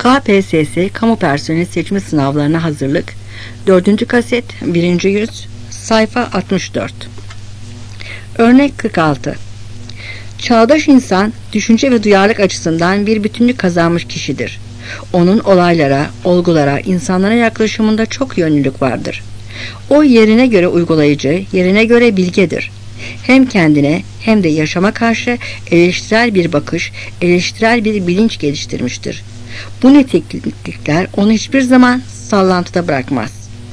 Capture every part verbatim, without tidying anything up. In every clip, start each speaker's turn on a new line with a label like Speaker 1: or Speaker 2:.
Speaker 1: K P S S Kamu Personeli Seçme Sınavlarına Hazırlık dördüncü kaset birinci yüz sayfa altmış dört. Örnek kırk altı. Çağdaş insan düşünce ve duyarlılık açısından bir bütünlük kazanmış kişidir. Onun olaylara, olgulara, insanlara yaklaşımında çok yönlülük vardır. O yerine göre uygulayıcı, yerine göre bilgedir. Hem kendine hem de yaşama karşı eleştirel bir bakış, eleştirel bir bilinç geliştirmiştir. Bu nitelikler onu hiçbir zaman sallantıda bırakmaz.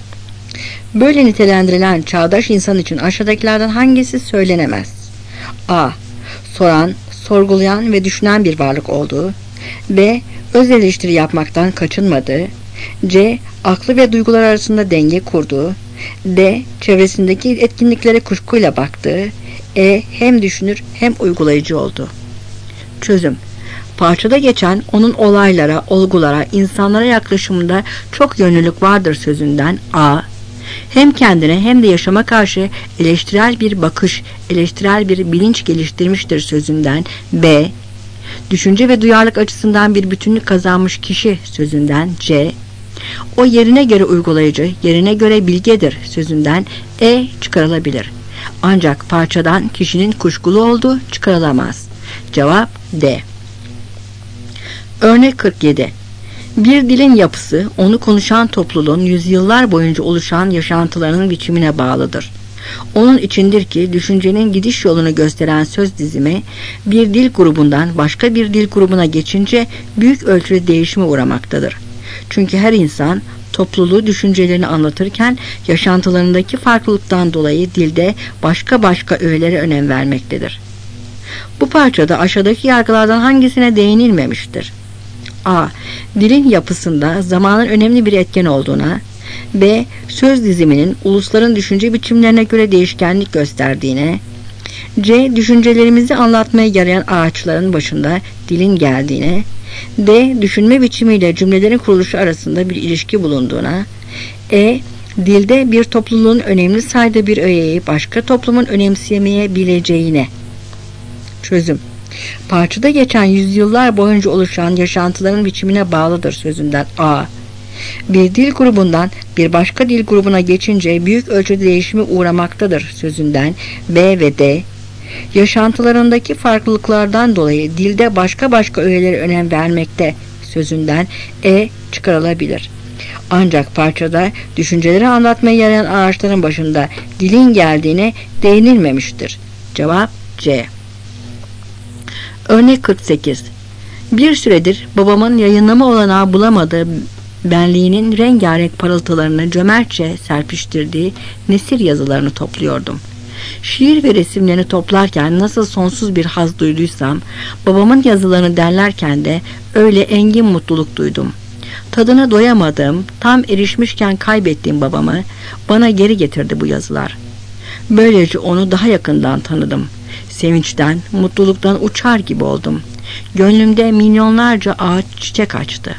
Speaker 1: Böyle nitelendirilen çağdaş insan için aşağıdakilerden hangisi söylenemez? A. Soran, sorgulayan ve düşünen bir varlık olduğu. B. Öz eleştiri yapmaktan kaçınmadığı. C. Aklı ve duygular arasında denge kurduğu. D. Çevresindeki etkinliklere kuşkuyla baktığı. E. Hem düşünür hem uygulayıcı oldu. Çözüm. Parçada geçen onun olaylara, olgulara, insanlara yaklaşımında çok yönlülük vardır sözünden A. Hem kendine hem de yaşama karşı eleştirel bir bakış, eleştirel bir bilinç geliştirmiştir sözünden B. Düşünce ve duyarlılık açısından bir bütünlük kazanmış kişi sözünden C. O yerine göre uygulayıcı, yerine göre bilgedir sözünden E çıkarılabilir. Ancak parçadan kişinin kuşkulu olduğu çıkarılamaz. Cevap D. Örnek kırk yedi. Bir dilin yapısı, onu konuşan topluluğun yüzyıllar boyunca oluşan yaşantılarının biçimine bağlıdır. Onun içindir ki düşüncenin gidiş yolunu gösteren söz dizimi bir dil grubundan başka bir dil grubuna geçince büyük ölçüde değişime uğramaktadır. Çünkü her insan topluluğu düşüncelerini anlatırken yaşantılarındaki farklılıktan dolayı dilde başka başka öğelere önem vermektedir. Bu parçada aşağıdaki yargılardan hangisine değinilmemiştir? A. Dilin yapısında zamanın önemli bir etken olduğuna. B. Söz diziminin ulusların düşünce biçimlerine göre değişkenlik gösterdiğine. C. Düşüncelerimizi anlatmaya yarayan ağaçların başında dilin geldiğine. D. Düşünme biçimiyle cümlelerin kuruluşu arasında bir ilişki bulunduğuna. E. Dilde bir topluluğun önemli saydığı bir öğeyi başka toplumun önemseyemeyebileceğine. Çözüm. Parçada geçen yüzyıllar boyunca oluşan yaşantıların biçimine bağlıdır sözünden A. Bir dil grubundan bir başka dil grubuna geçince büyük ölçüde değişime uğramaktadır sözünden B ve D. Yaşantılarındaki farklılıklardan dolayı dilde başka başka öğelere önem vermekte sözünden E çıkarılabilir. Ancak parçada düşünceleri anlatmaya yarayan ağaçların başında dilin geldiğine değinilmemiştir. Cevap C. Örnek kırk sekiz. Bir süredir babamın yayınlama olanağı bulamadığı benliğinin rengarenk parıltılarını cömertçe serpiştirdiği nesir yazılarını topluyordum. Şiir ve resimlerini toplarken nasıl sonsuz bir haz duyduysam, babamın yazılarını derlerken de öyle engin mutluluk duydum. Tadına doyamadığım, tam erişmişken kaybettiğim babamı bana geri getirdi bu yazılar. Böylece onu daha yakından tanıdım. Sevinçten, mutluluktan uçar gibi oldum. Gönlümde milyonlarca ağaç çiçek açtı.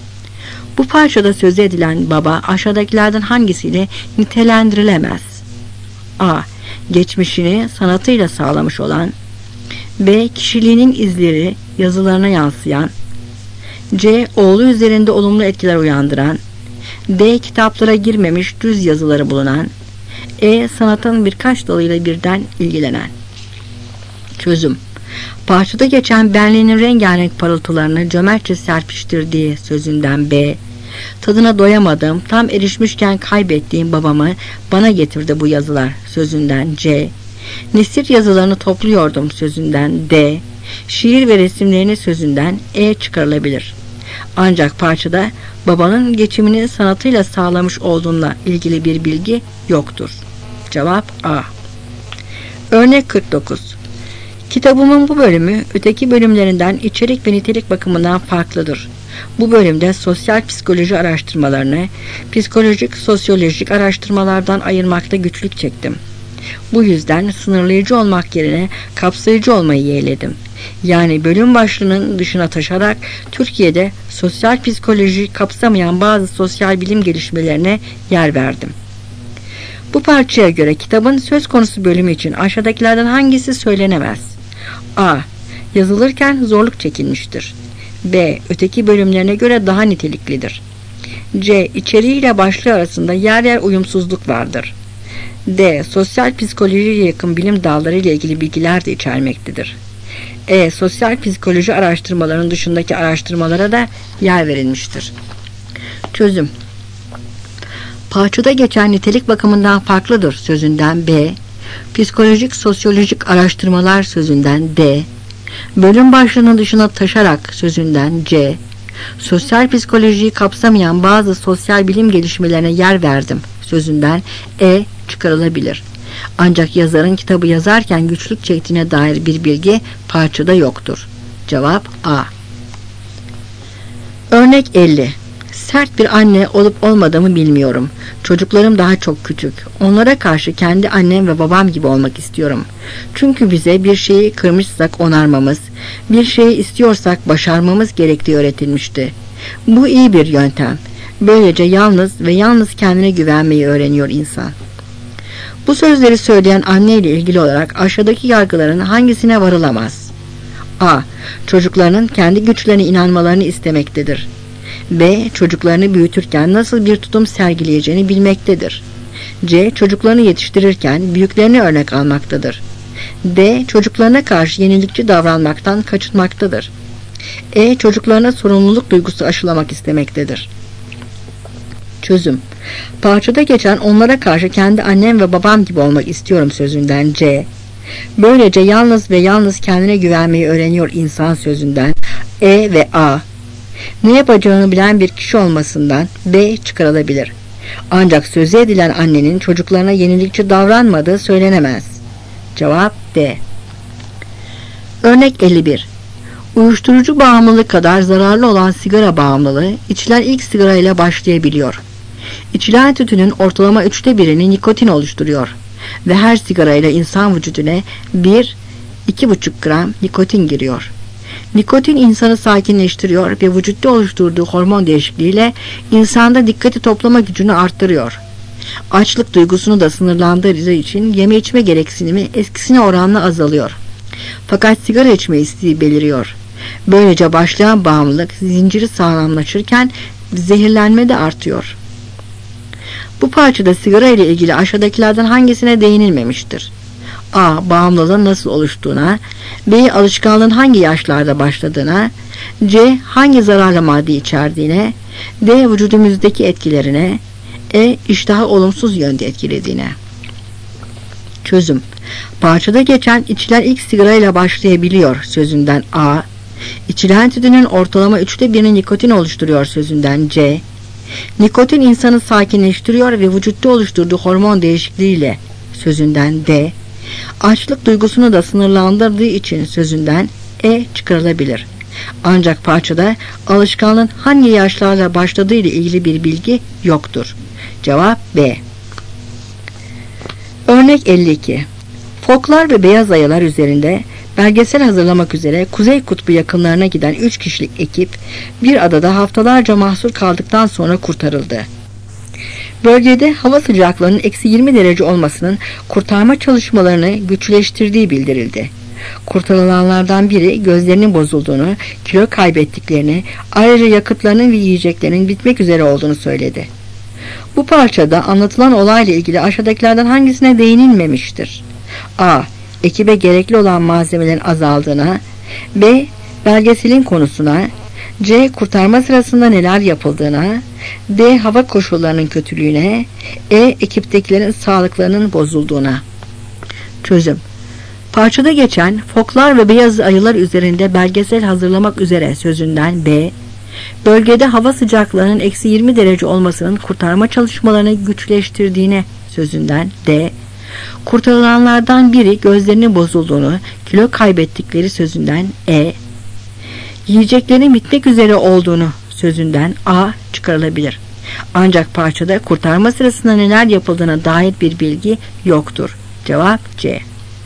Speaker 1: Bu parçada söz edilen baba aşağıdakilerden hangisiyle nitelendirilemez? A. Geçmişini sanatıyla sağlamış olan. B. Kişiliğinin izleri yazılarına yansıyan. C. Oğlu üzerinde olumlu etkiler uyandıran. D. Kitaplara girmemiş düz yazıları bulunan. E. Sanatın birkaç dalıyla birden ilgilenen. Çözüm. Parçada geçen benliğinin rengarenk parıltılarını cömertçe serpiştirdiği sözünden B. Tadına doyamadım, tam erişmişken kaybettiğim babamı bana getirdi bu yazılar sözünden C. Nesir yazılarını topluyordum sözünden D. Şiir ve resimlerini sözünden E çıkarılabilir. Ancak parçada babanın geçimini sanatıyla sağlamış olduğuna ilgili bir bilgi yoktur. Cevap A. Örnek kırk dokuz. Kitabımın bu bölümü öteki bölümlerinden içerik ve nitelik bakımından farklıdır. Bu bölümde sosyal psikoloji araştırmalarını psikolojik, sosyolojik araştırmalardan ayırmakta güçlük çektim. Bu yüzden sınırlayıcı olmak yerine kapsayıcı olmayı yeğledim. Yani bölüm başlığının dışına taşarak Türkiye'de sosyal psikoloji kapsamayan bazı sosyal bilim gelişmelerine yer verdim. Bu parçaya göre kitabın söz konusu bölümü için aşağıdakilerden hangisi söylenemez? A. Yazılırken zorluk çekilmiştir. B. Öteki bölümlerine göre daha niteliklidir. C. İçeriğiyle başlığı arasında yer yer uyumsuzluk vardır. D. Sosyal psikolojiye yakın bilim dalları ile ilgili bilgiler de içermektedir. E. Sosyal psikoloji araştırmalarının dışındaki araştırmalara da yer verilmiştir. Çözüm. Parçada geçen nitelik bakımından farklıdır sözünden B. Psikolojik sosyolojik araştırmalar sözünden D. Bölüm başlığının dışına taşarak sözünden C. Sosyal psikolojiyi kapsamayan bazı sosyal bilim gelişmelerine yer verdim sözünden E çıkarılabilir. Ancak yazarın kitabı yazarken güçlük çektiğine dair bir bilgi parçada yoktur. Cevap A. Örnek elli. Sert bir anne olup olmadığımı bilmiyorum. Çocuklarım daha çok küçük. Onlara karşı kendi annem ve babam gibi olmak istiyorum. Çünkü bize bir şeyi kırmışsak onarmamız, bir şeyi istiyorsak başarmamız gerektiği öğretilmişti. Bu iyi bir yöntem. Böylece yalnız ve yalnız kendine güvenmeyi öğreniyor insan. Bu sözleri söyleyen anne ile ilgili olarak aşağıdaki yargıların hangisine varılamaz? A. Çocuklarının kendi güçlerine inanmalarını istemektedir. B. Çocuklarını büyütürken nasıl bir tutum sergileyeceğini bilmektedir. C. Çocuklarını yetiştirirken büyüklerine örnek almaktadır. D. Çocuklarına karşı yenilikçi davranmaktan kaçınmaktadır. E. Çocuklarına sorumluluk duygusu aşılamak istemektedir. Çözüm. Parçada geçen onlara karşı kendi annem ve babam gibi olmak istiyorum sözünden C. Böylece yalnız ve yalnız kendine güvenmeyi öğreniyor insan sözünden E ve A. Ne yapacağını bilen bir kişi olmasından B çıkarılabilir. Ancak sözü edilen annenin çocuklarına yenilikçi davranmadığı söylenemez. Cevap D. Örnek elli bir. Uyuşturucu bağımlılığı kadar zararlı olan sigara bağımlılığı içilen ilk sigara ile başlayabiliyor. İçilen tütünün ortalama üçte birini nikotin oluşturuyor ve her sigarayla insan vücuduna bir iki buçuk gram nikotin giriyor. Nikotin insanı sakinleştiriyor ve vücutta oluşturduğu hormon değişikliğiyle insanda dikkati toplama gücünü arttırıyor. Açlık duygusunu da sınırlandırdığı için yeme içme gereksinimi eskisine oranla azalıyor. Fakat sigara içme isteği beliriyor. Böylece başlayan bağımlılık zinciri sağlamlaşırken zehirlenme de artıyor. Bu parçada sigara ile ilgili aşağıdakilerden hangisine değinilmemiştir? A. Bağımlılığın nasıl oluştuğuna, B. Alışkanlığın hangi yaşlarda başladığına, C. Hangi zararlı madde içerdiğine, D. Vücudumuzdaki etkilerine, E. İştahı olumsuz yönde etkilediğine. Çözüm. Parçada geçen içilen ilk sigarayla başlayabiliyor sözünden A. İçilen tütünün ortalama üçte birini nikotin oluşturuyor sözünden C. Nikotin insanı sakinleştiriyor ve vücutta oluşturduğu hormon değişikliğiyle sözünden D. Açlık duygusunu da sınırlandırdığı için sözünden E çıkarılabilir. Ancak parçada alışkanlığın hangi yaşlarla başladığı ile ilgili bir bilgi yoktur. Cevap B. Örnek elli iki. Foklar ve beyaz ayalar üzerinde belgesel hazırlamak üzere Kuzey Kutbu yakınlarına giden üç kişilik ekip bir adada haftalarca mahsur kaldıktan sonra kurtarıldı. Bölgede hava sıcaklığının eksi yirmi derece olmasının kurtarma çalışmalarını güçleştirdiği bildirildi. Kurtarılanlardan biri gözlerinin bozulduğunu, kilo kaybettiklerini, ayrıca yakıtlarının ve yiyeceklerinin bitmek üzere olduğunu söyledi. Bu parçada anlatılan olayla ilgili aşağıdakilerden hangisine değinilmemiştir? A. Ekibe gerekli olan malzemelerin azaldığına, B. Belgeselin konusuna, C. Kurtarma sırasında neler yapıldığına, D. Hava koşullarının kötülüğüne, E. Ekiptekilerin sağlıklarının bozulduğuna. Çözüm. Parçada geçen foklar ve beyaz ayılar üzerinde belgesel hazırlamak üzere sözünden B. Bölgede hava sıcaklığının eksi yirmi derece olmasının kurtarma çalışmalarını güçleştirdiğine sözünden D. Kurtarılanlardan biri gözlerinin bozulduğunu, kilo kaybettikleri sözünden E. Yiyeceklerin bitmek üzere olduğunu sözünden A çıkarılabilir. Ancak parçada kurtarma sırasında neler yapıldığına dair bir bilgi yoktur. Cevap C.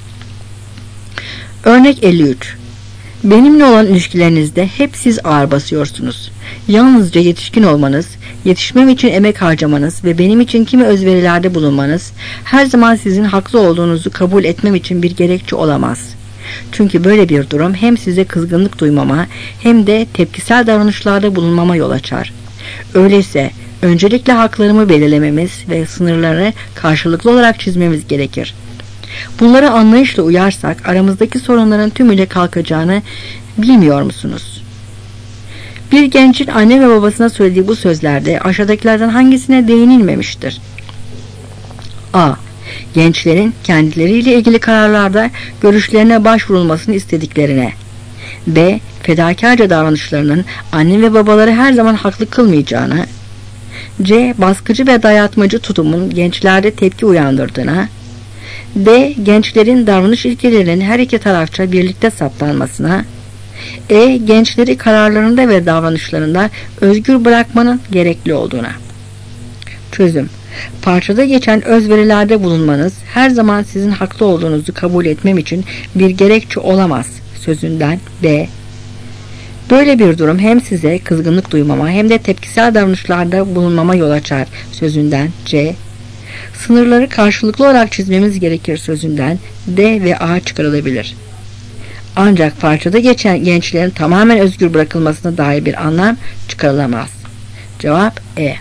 Speaker 1: Örnek elli üç. Benimle olan ilişkilerinizde hep siz ağır basıyorsunuz. Yalnızca yetişkin olmanız, yetişmem için emek harcamanız ve benim için kimi özverilerde bulunmanız her zaman sizin haklı olduğunuzu kabul etmem için bir gerekçe olamaz. Çünkü böyle bir durum hem size kızgınlık duymama hem de tepkisel davranışlarda bulunmama yol açar. Öyleyse öncelikle haklarımı belirlememiz ve sınırları karşılıklı olarak çizmemiz gerekir. Bunları anlayışla uyarsak aramızdaki sorunların tümüyle kalkacağını bilmiyor musunuz? Bir gencin anne ve babasına söylediği bu sözlerde aşağıdakilerden hangisine değinilmemiştir? A. Gençlerin kendileriyle ilgili kararlarda görüşlerine başvurulmasını istediklerine. B. Fedakarca davranışlarının anne ve babaları her zaman haklı kılmayacağına. C. Baskıcı ve dayatmacı tutumun gençlerde tepki uyandırdığına. D. Gençlerin davranış ilkelerinin her iki tarafça birlikte saptanmasına. E. Gençleri kararlarında ve davranışlarında özgür bırakmanın gerekli olduğuna. Çözüm. Parçada geçen özverilerde bulunmanız her zaman sizin haklı olduğunuzu kabul etmem için bir gerekçe olamaz sözünden B. Böyle bir durum hem size kızgınlık duymama hem de tepkisel davranışlarda bulunmama yol açar sözünden C. Sınırları karşılıklı olarak çizmemiz gerekir sözünden D ve A çıkarılabilir. Ancak parçada geçen gençlerin tamamen özgür bırakılmasına dair bir anlam çıkarılamaz. Cevap E.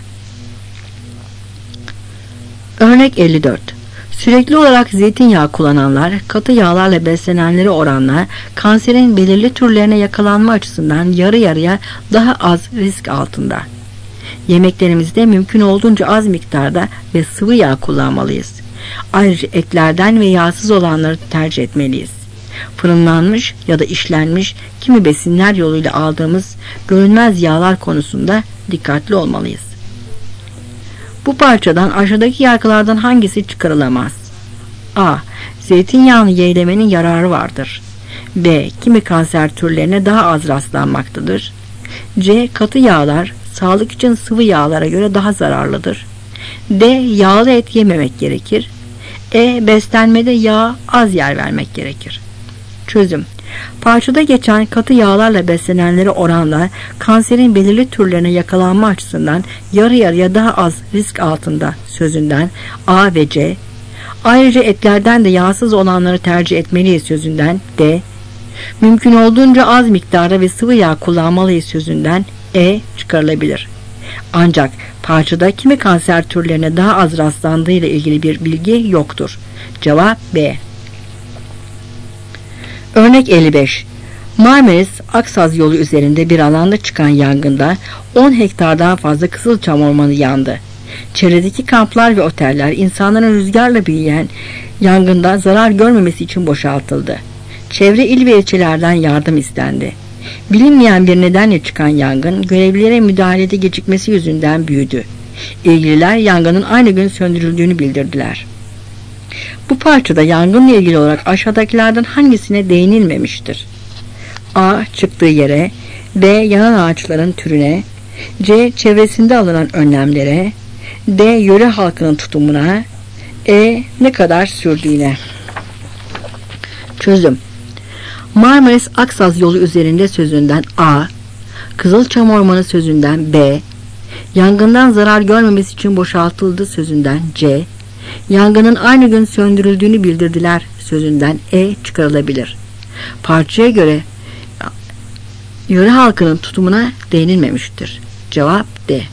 Speaker 1: Örnek elli dört. Sürekli olarak zeytinyağı kullananlar, katı yağlarla beslenenlere oranla kanserin belirli türlerine yakalanma açısından yarı yarıya daha az risk altında. Yemeklerimizde mümkün olduğunca az miktarda ve sıvı yağ kullanmalıyız. Ayrıca etlerden ve yağsız olanları tercih etmeliyiz. Fırınlanmış ya da işlenmiş kimi besinler yoluyla aldığımız görünmez yağlar konusunda dikkatli olmalıyız. Bu parçadan aşağıdaki yargılardan hangisi çıkarılamaz? A. Zeytinyağını yeğlemenin yararı vardır. B. Kimi kanser türlerine daha az rastlanmaktadır. C. Katı yağlar sağlık için sıvı yağlara göre daha zararlıdır. D. Yağlı et yememek gerekir. E. Beslenmede yağa az yer vermek gerekir. Çözüm. Parçada geçen katı yağlarla beslenenlere oranla kanserin belirli türlerine yakalanma açısından yarı yarıya daha az risk altında sözünden A ve C. Ayrıca etlerden de yağsız olanları tercih etmeliyiz sözünden D. Mümkün olduğunca az miktarda ve sıvı yağ kullanmalıyız sözünden E çıkarılabilir. Ancak parçada kimi kanser türlerine daha az rastlandığı ile ilgili bir bilgi yoktur. Cevap B. Örnek elli beş. Marmaris-Aksaz yolu üzerinde bir alanda çıkan yangında on hektardan fazla kızılçam ormanı yandı. Çevredeki kamplar ve oteller insanların rüzgarla büyüyen yangında zarar görmemesi için boşaltıldı. Çevre il ve ilçelerden yardım istendi. Bilinmeyen bir nedenle çıkan yangın görevlilere müdahalede gecikmesi yüzünden büyüdü. İlgililer yangının aynı gün söndürüldüğünü bildirdiler. Bu parçada yangınla ilgili olarak aşağıdakilerden hangisine değinilmemiştir? A. Çıktığı yere. B. Yanan ağaçların türüne. C. Çevresinde alınan önlemlere. D. Yöre halkının tutumuna. E. Ne kadar sürdüğüne. Çözüm. Marmaris-Aksaz yolu üzerinde sözünden A. Kızılçam ormanı sözünden B. Yangından zarar görmemesi için boşaltıldı sözünden C. Yangının aynı gün söndürüldüğünü bildirdiler sözünden E çıkarılabilir. Parçaya göre yöre halkının tutumuna değinilmemiştir. Cevap D.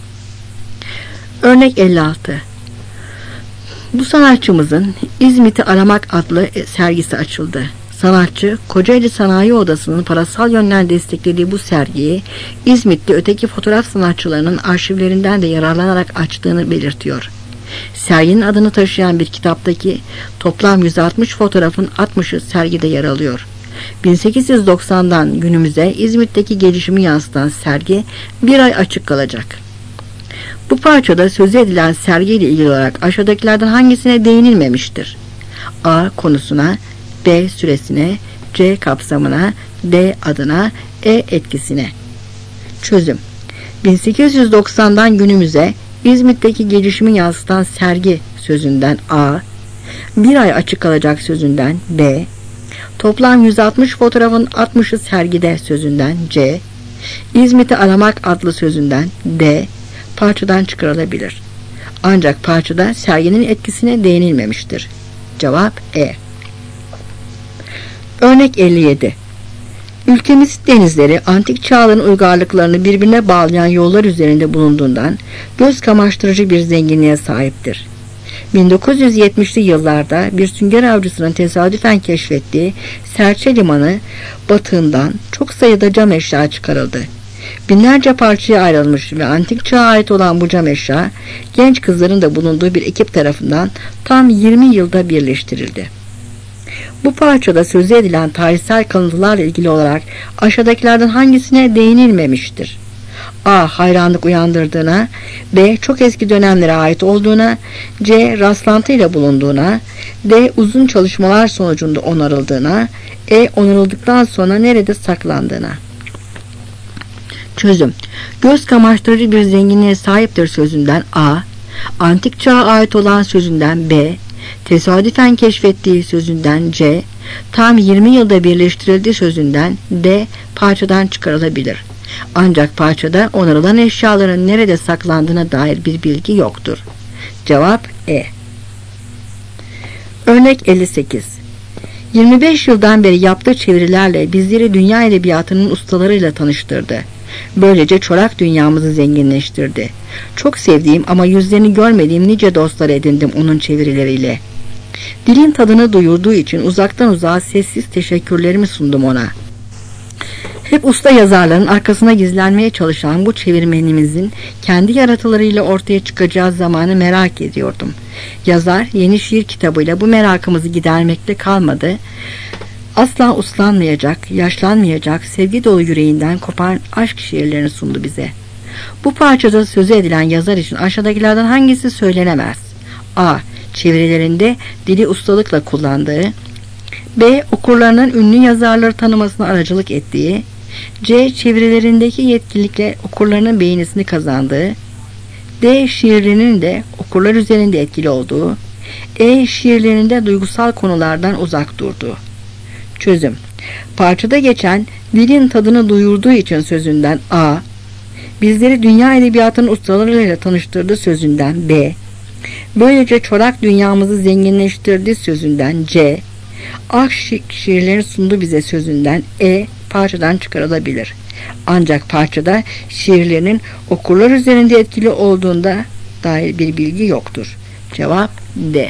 Speaker 1: Örnek elli altı. Bu sanatçımızın İzmit'i Aramak adlı sergisi açıldı. Sanatçı, Kocaeli Sanayi Odası'nın parasal yönden desteklediği bu sergiyi İzmit'te öteki fotoğraf sanatçılarının arşivlerinden de yararlanarak açtığını belirtiyor. Serginin adını taşıyan bir kitaptaki toplam yüz altmış fotoğrafın altmışı sergide yer alıyor. bin sekiz yüz doksandan günümüze İzmit'teki gelişimi yansıtan sergi bir ay açık kalacak. Bu parçada sözü edilen sergiyle ilgili olarak aşağıdakilerden hangisine değinilmemiştir? A. Konusuna, B. Süresine, C. Kapsamına, D. Adına, E. Etkisine. Çözüm. bin sekiz yüz doksandan günümüze İzmit'teki gelişimi yansıtan sergi sözünden A. Bir ay açık kalacak sözünden B. Toplam yüz altmış fotoğrafın altmışı sergide sözünden C. İzmit'i Aramak adlı sözünden D. Parçadan çıkarılabilir. Ancak parçada serginin etkisine değinilmemiştir. Cevap E. Örnek elli yedi. Ülkemiz denizleri antik çağların uygarlıklarını birbirine bağlayan yollar üzerinde bulunduğundan göz kamaştırıcı bir zenginliğe sahiptir. bin dokuz yüz yetmişli yıllarda bir sünger avcısının tesadüfen keşfettiği Serçe Limanı batığından çok sayıda cam eşya çıkarıldı. Binlerce parçaya ayrılmış ve antik çağa ait olan bu cam eşya genç kızların da bulunduğu bir ekip tarafından tam yirmi yılda birleştirildi. Bu parçada sözü edilen tarihsel kalıntılarla ilgili olarak aşağıdakilerden hangisine değinilmemiştir? A. Hayranlık uyandırdığına, B. Çok eski dönemlere ait olduğuna, C. Rastlantıyla bulunduğuna, D. Uzun çalışmalar sonucunda onarıldığına, E. Onarıldıktan sonra nerede saklandığına. Çözüm. Göz kamaştırıcı bir zenginliğe sahiptir sözünden A. Antik çağa ait olan sözünden B. Tesadüfen keşfettiği sözünden C. Tam yirmi yılda birleştirildiği sözünden D. Parçadan çıkarılabilir. Ancak parçada onarılan eşyaların nerede saklandığına dair bir bilgi yoktur. Cevap E. Örnek elli sekiz. yirmi beş yıldan beri yaptığı çevirilerle bizleri dünya edebiyatının ustalarıyla tanıştırdı. Böylece çorak dünyamızı zenginleştirdi. Çok sevdiğim ama yüzlerini görmediğim nice dostlar edindim onun çevirileriyle. Dilin tadını duyurduğu için uzaktan uzağa sessiz teşekkürlerimi sundum ona. Hep usta yazarların arkasına gizlenmeye çalışan bu çevirmenimizin kendi yaratılarıyla ortaya çıkacağı zamanı merak ediyordum. Yazar yeni şiir kitabıyla bu merakımızı gidermekte kalmadı. Asla uslanmayacak, yaşlanmayacak, sevgi dolu yüreğinden kopan aşk şiirlerini sundu bize. Bu parçada sözü edilen yazar için aşağıdakilerden hangisi söylenemez? A. Çevirilerinde dili ustalıkla kullandığı, B. Okurlarının ünlü yazarları tanımasına aracılık ettiği, C. Çevirilerindeki yetkinlikle okurlarının beğenisini kazandığı, D. Şiirlerinin de okurlar üzerinde etkili olduğu, E. Şiirlerinde duygusal konulardan uzak durduğu. Çözüm. Parçada geçen dilin tadını duyurduğu için sözünden A. Bizleri dünya edebiyatının ustalarıyla tanıştırdığı sözünden B. Böylece çorak dünyamızı zenginleştirdiği sözünden C. Aşk şiirlerini sundu bize sözünden E. Parçadan çıkarılabilir. Ancak parçada şiirlerinin okurlar üzerinde etkili olduğunda dair bir bilgi yoktur. Cevap D.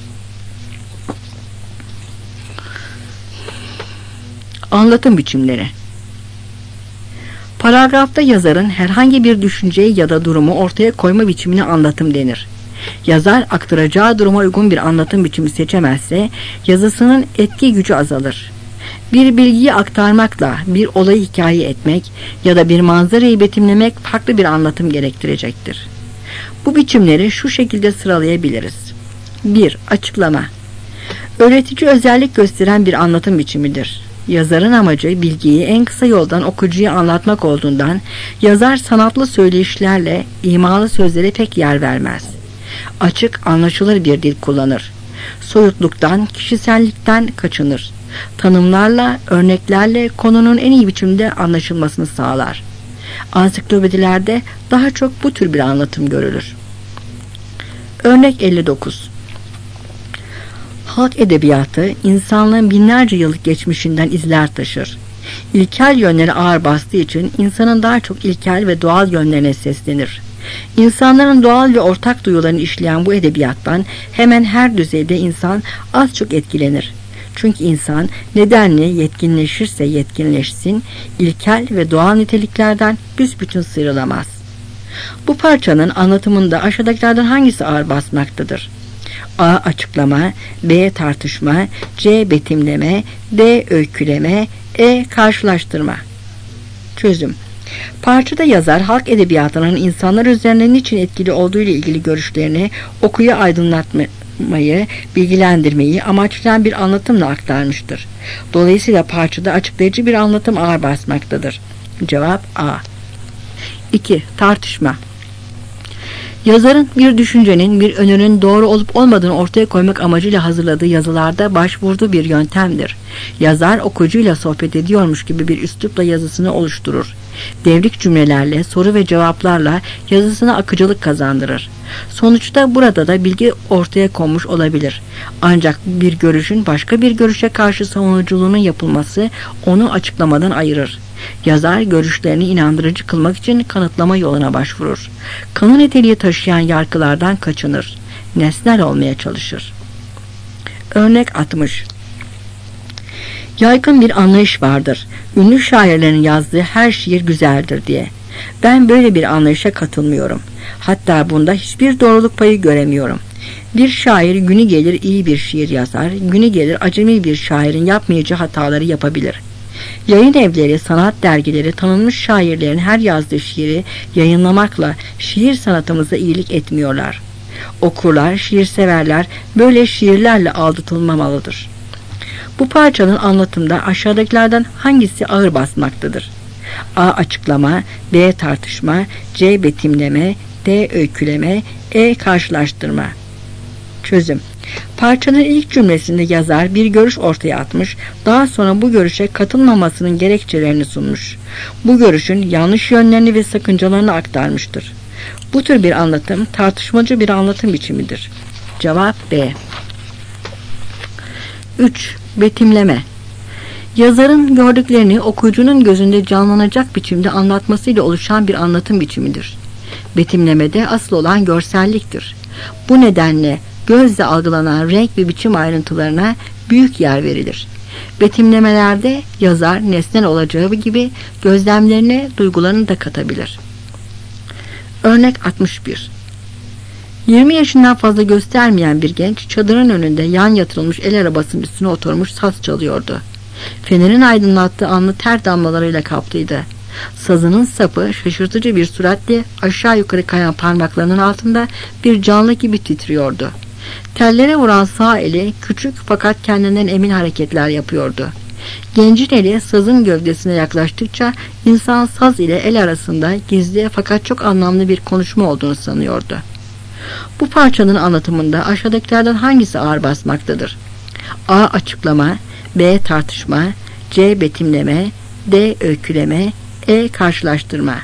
Speaker 1: Anlatım biçimleri. Paragrafta yazarın herhangi bir düşünceyi ya da durumu ortaya koyma biçimine anlatım denir. Yazar aktaracağı duruma uygun bir anlatım biçimi seçemezse yazısının etki gücü azalır. Bir bilgiyi aktarmakla bir olayı hikaye etmek ya da bir manzarayı betimlemek farklı bir anlatım gerektirecektir. Bu biçimleri şu şekilde sıralayabiliriz. bir. Açıklama. Öğretici özellik gösteren bir anlatım biçimidir. Yazarın amacı bilgiyi en kısa yoldan okuyucuya anlatmak olduğundan yazar sanatlı söyleyişlerle imalı sözlere pek yer vermez. Açık, anlaşılır bir dil kullanır. Soyutluktan, kişisellikten kaçınır. Tanımlarla, örneklerle konunun en iyi biçimde anlaşılmasını sağlar. Ansiklopedilerde daha çok bu tür bir anlatım görülür. Örnek elli dokuz. Halk edebiyatı insanlığın binlerce yıllık geçmişinden izler taşır. İlkel yönleri ağır bastığı için insanın daha çok ilkel ve doğal yönlerine seslenir. İnsanların doğal ve ortak duyularını işleyen bu edebiyattan hemen her düzeyde insan az çok etkilenir. Çünkü insan nedenli yetkinleşirse yetkinleşsin, ilkel ve doğal niteliklerden büsbütün sıyrılamaz. Bu parçanın anlatımında aşağıdakilerden hangisi ağır basmaktadır? A. Açıklama, B. Tartışma, C. Betimleme, D. Öyküleme, E. Karşılaştırma. Çözüm. Parçada yazar halk edebiyatının insanlar üzerinde niçin etkili olduğu ile ilgili görüşlerini okuyu aydınlatmayı, bilgilendirmeyi amaçlayan bir anlatımla aktarmıştır. Dolayısıyla parçada açıklayıcı bir anlatım ağır basmaktadır. Cevap A. iki. Tartışma. Yazarın bir düşüncenin, bir önerinin doğru olup olmadığını ortaya koymak amacıyla hazırladığı yazılarda başvurduğu bir yöntemdir. Yazar okuyucuyla sohbet ediyormuş gibi bir üslupla yazısını oluşturur. Devrik cümlelerle, soru ve cevaplarla yazısına akıcılık kazandırır. Sonuçta burada da bilgi ortaya konmuş olabilir. Ancak bir görüşün başka bir görüşe karşı savunuculuğunun yapılması onu açıklamadan ayırır. Yazar görüşlerini inandırıcı kılmak için kanıtlama yoluna başvurur. Kanı niteliği taşıyan yargılardan kaçınır. Nesnel olmaya çalışır. Örnek altmış. Yaygın bir anlayış vardır. Ünlü şairlerin yazdığı her şiir güzeldir diye. Ben böyle bir anlayışa katılmıyorum. Hatta bunda hiçbir doğruluk payı göremiyorum. Bir şair günü gelir iyi bir şiir yazar, günü gelir acemi bir şairin yapmayacağı hataları yapabilir. Yayın evleri, sanat dergileri tanınmış şairlerin her yazdığı şiiri yayınlamakla şiir sanatımıza iyilik etmiyorlar. Okurlar, şiirseverler böyle şiirlerle aldatılmamalıdır. Bu parçanın anlatımda aşağıdakilerden hangisi ağır basmaktadır? A. Açıklama, B. Tartışma, C. Betimleme, D. Öyküleme, E. Karşılaştırma. Çözüm. Parçanın ilk cümlesinde yazar bir görüş ortaya atmış, daha sonra bu görüşe katılmamasının gerekçelerini sunmuş. Bu görüşün yanlış yönlerini ve sakıncalarını aktarmıştır. Bu tür bir anlatım tartışmacı bir anlatım biçimidir. Cevap B. üç. Betimleme. Yazarın gördüklerini okuyucunun gözünde canlanacak biçimde anlatmasıyla oluşan bir anlatım biçimidir. Betimlemede asıl olan görselliktir. Bu nedenle gözle algılanan renk ve biçim ayrıntılarına büyük yer verilir. Betimlemelerde yazar nesnel olacağı gibi gözlemlerine duygularını da katabilir. Örnek altmış bir. yirmi yaşından fazla göstermeyen bir genç çadırın önünde yan yatırılmış el arabasının üstüne oturmuş saz çalıyordu. Fenerin aydınlattığı alnı ter damlalarıyla kaplıydı. Sazının sapı şaşırtıcı bir süratle aşağı yukarı kayan parmaklarının altında bir canlı gibi titriyordu. Tellere vuran sağ eli küçük fakat kendinden emin hareketler yapıyordu. Gencin eli sazın gövdesine yaklaştıkça insan saz ile el arasında gizli fakat çok anlamlı bir konuşma olduğunu sanıyordu. Bu parçanın anlatımında aşağıdakilerden hangisi ağır basmaktadır? A. Açıklama, B. Tartışma, C. Betimleme, D. Öyküleme, E. Karşılaştırma.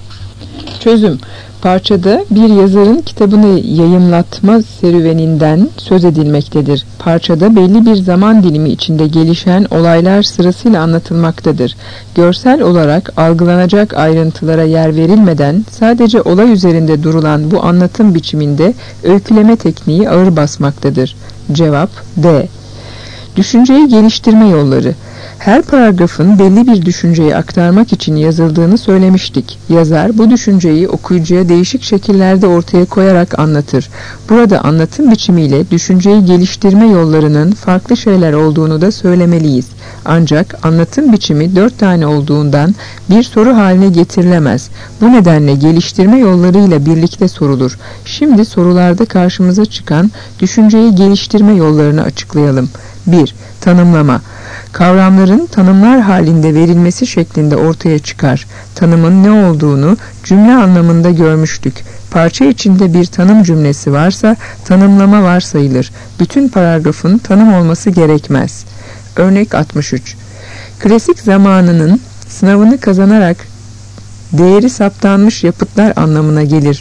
Speaker 2: Çözüm. Parçada bir yazarın kitabını yayımlatma serüveninden söz edilmektedir. Parçada belli bir zaman dilimi içinde gelişen olaylar sırasıyla anlatılmaktadır. Görsel olarak algılanacak ayrıntılara yer verilmeden sadece olay üzerinde durulan bu anlatım biçiminde öyküleme tekniği ağır basmaktadır. Cevap D. Düşünceyi geliştirme yolları. Her paragrafın belli bir düşünceyi aktarmak için yazıldığını söylemiştik. Yazar bu düşünceyi okuyucuya değişik şekillerde ortaya koyarak anlatır. Burada anlatım biçimiyle düşünceyi geliştirme yollarının farklı şeyler olduğunu da söylemeliyiz. Ancak anlatım biçimi dört tane olduğundan bir soru haline getirilemez. Bu nedenle geliştirme yollarıyla birlikte sorulur. Şimdi sorularda karşımıza çıkan düşünceyi geliştirme yollarını açıklayalım. bir. Tanımlama. Kavramların tanımlar halinde verilmesi şeklinde ortaya çıkar. Tanımın ne olduğunu cümle anlamında görmüştük. Parça içinde bir tanım cümlesi varsa tanımlama varsayılır. Bütün paragrafın tanım olması gerekmez. Örnek altmış üç. Klasik zamanının sınavını kazanarak değeri saptanmış yapıtlar anlamına gelir.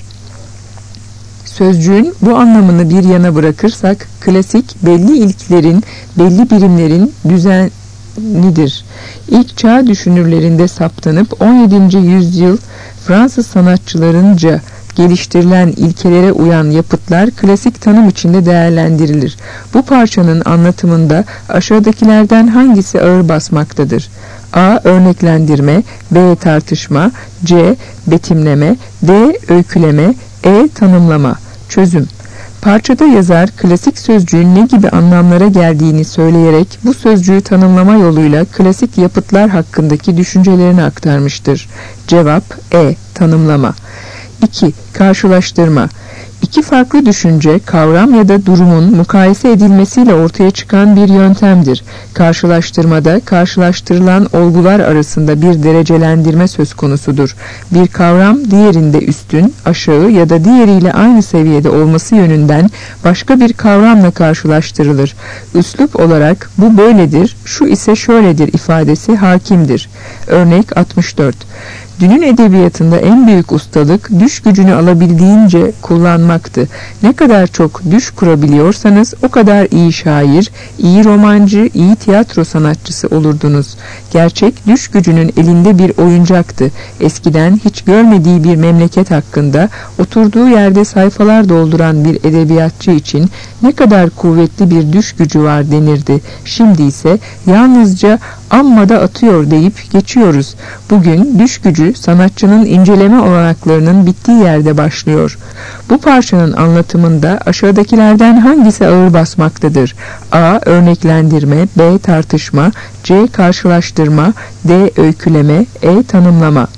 Speaker 2: Sözcüğün bu anlamını bir yana bırakırsak, klasik belli ilklerin, belli birimlerin düzenidir. İlk çağ düşünürlerinde saptanıp on yedinci yüzyıl Fransız sanatçılarınca geliştirilen ilkelere uyan yapıtlar klasik tanım içinde değerlendirilir. Bu parçanın anlatımında aşağıdakilerden hangisi ağır basmaktadır? A. Örneklendirme, B. Tartışma, C. Betimleme, D. Öyküleme, E. Tanımlama. Çözüm. Parçada yazar klasik sözcüğün ne gibi anlamlara geldiğini söyleyerek bu sözcüğü tanımlama yoluyla klasik yapıtlar hakkındaki düşüncelerini aktarmıştır. Cevap E. Tanımlama. iki. Karşılaştırma. İki farklı düşünce, kavram ya da durumun mukayese edilmesiyle ortaya çıkan bir yöntemdir. Karşılaştırmada karşılaştırılan olgular arasında bir derecelendirme söz konusudur. Bir kavram diğerinde üstün, aşağı ya da diğeriyle aynı seviyede olması yönünden başka bir kavramla karşılaştırılır. Üslup olarak bu böyledir, şu ise şöyledir ifadesi hakimdir. Örnek altmış dört. Dünün edebiyatında en büyük ustalık düş gücünü alabildiğince kullanmaktı. Ne kadar çok düş kurabiliyorsanız o kadar iyi şair, iyi romancı, iyi tiyatro sanatçısı olurdunuz. Gerçek düş gücünün elinde bir oyuncaktı. Eskiden hiç görmediği bir memleket hakkında oturduğu yerde sayfalar dolduran bir edebiyatçı için ne kadar kuvvetli bir düş gücü var denirdi. Şimdi ise yalnızca amma da atıyor deyip geçiyoruz. Bugün düş gücü sanatçının inceleme olanaklarının bittiği yerde başlıyor. Bu parçanın anlatımında aşağıdakilerden hangisi ağır basmaktadır? A. Örneklendirme, B. Tartışma, C. Karşılaştırma, D. Öyküleme, E. Tanımlama.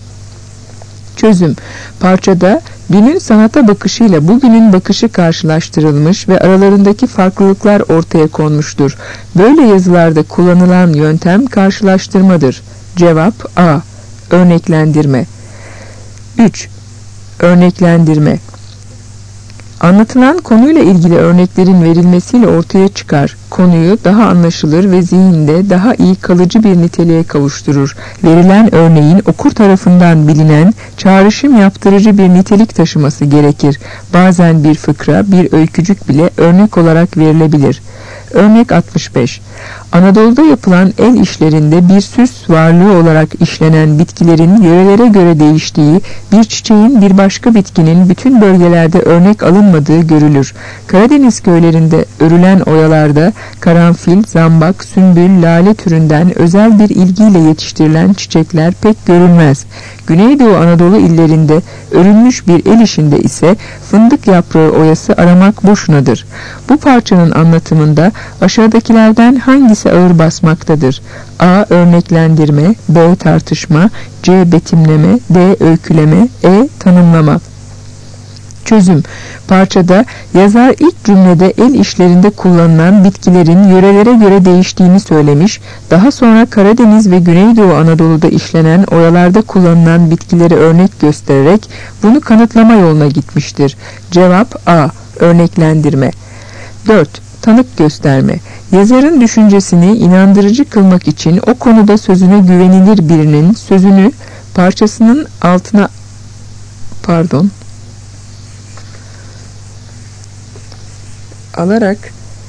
Speaker 2: Çözüm. Parçada dünün sanata bakışıyla bugünün bakışı karşılaştırılmış ve aralarındaki farklılıklar ortaya konmuştur. Böyle yazılarda kullanılan yöntem karşılaştırmadır. Cevap A. Örneklendirme. üç. Örneklendirme. Anlatılan konuyla ilgili örneklerin verilmesiyle ortaya çıkar. Konuyu daha anlaşılır ve zihinde daha iyi kalıcı bir niteliğe kavuşturur. Verilen örneğin okur tarafından bilinen, çağrışım yaptırıcı bir nitelik taşıması gerekir. Bazen bir fıkra, bir öykücük bile örnek olarak verilebilir. Örnek altmış beş. Anadolu'da yapılan el işlerinde bir süs varlığı olarak işlenen bitkilerin yörelere göre değiştiği, bir çiçeğin bir başka bitkinin bütün bölgelerde örnek alınmadığı görülür. Karadeniz köylerinde örülen oyalarda karanfil, zambak, sümbül, lale türünden özel bir ilgiyle yetiştirilen çiçekler pek görülmez. Güneydoğu Anadolu illerinde örülmüş bir el işinde ise fındık yaprağı oyası aramak boşunadır. Bu parçanın anlatımında aşağıdakilerden hangisi ağır basmaktadır? A. Örneklendirme, B. Tartışma, C. Betimleme, D. Öyküleme, E. Tanımlama. Çözüm. Parçada yazar ilk cümlede el işlerinde kullanılan bitkilerin yörelere göre değiştiğini söylemiş, daha sonra Karadeniz ve Güneydoğu Anadolu'da işlenen oyalarda kullanılan bitkileri örnek göstererek bunu kanıtlama yoluna gitmiştir. Cevap A. Örneklendirme. dört. Tanık gösterme. Yazarın düşüncesini inandırıcı kılmak için o konuda sözüne güvenilir birinin sözünü parçasının altına pardon alarak,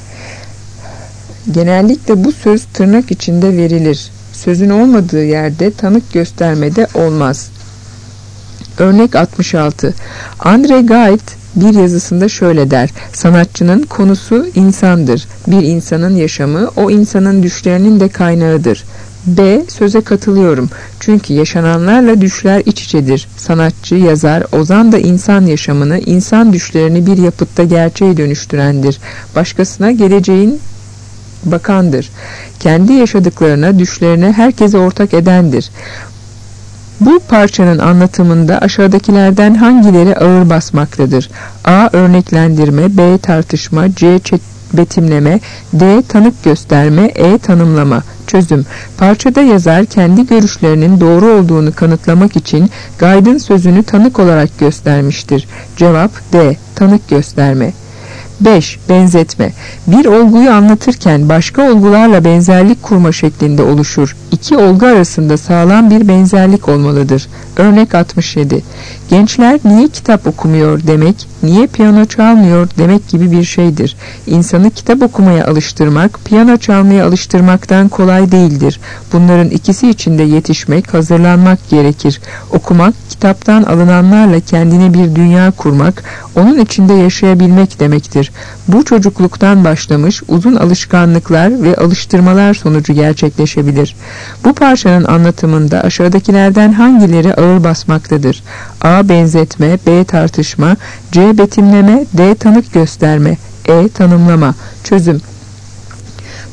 Speaker 2: genellikle bu söz tırnak içinde verilir. Sözün olmadığı yerde tanık göstermede olmaz. Örnek altmış altı. Andre Gide bir yazısında şöyle der: sanatçının konusu insandır. Bir insanın yaşamı o insanın düşlerinin de kaynağıdır. B. Söze katılıyorum. Çünkü yaşananlarla düşler iç içedir. Sanatçı, yazar, ozan da insan yaşamını, insan düşlerini bir yapıtta gerçeğe dönüştürendir. Başkasına geleceğin bakandır. Kendi yaşadıklarına, düşlerine herkese ortak edendir. Bu parçanın anlatımında aşağıdakilerden hangileri ağır basmaktadır? A. Örneklendirme, B. Tartışma, C. Betimleme, D. Tanık gösterme, E. Tanımlama. Çözüm. Parçada yazar kendi görüşlerinin doğru olduğunu kanıtlamak için Guide'ın sözünü tanık olarak göstermiştir. Cevap D. Tanık gösterme. beş. Benzetme. Bir olguyu anlatırken başka olgularla benzerlik kurma şeklinde oluşur. İki olgu arasında sağlam bir benzerlik olmalıdır. Örnek altmış yedi. Gençler niye kitap okumuyor demek, niye piyano çalmıyor demek gibi bir şeydir. İnsanı kitap okumaya alıştırmak, piyano çalmaya alıştırmaktan kolay değildir. Bunların ikisi için de yetişmek, hazırlanmak gerekir. Okumak, kitaptan alınanlarla kendine bir dünya kurmak, onun içinde yaşayabilmek demektir. Bu çocukluktan başlamış uzun alışkanlıklar ve alıştırmalar sonucu gerçekleşebilir. Bu parçanın anlatımında aşağıdakilerden hangileri ağır basmaktadır? A. Benzetme, B. Tartışma, C. Betimleme, D. Tanık gösterme, E. Tanımlama. Çözüm.